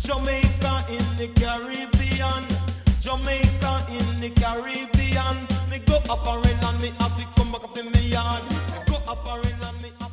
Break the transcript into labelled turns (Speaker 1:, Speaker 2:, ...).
Speaker 1: Jamaica in the Caribbean. Jamaica in the Caribbean. Me go a foreign land, me have to come back up in me yard. Go a foreign land, me have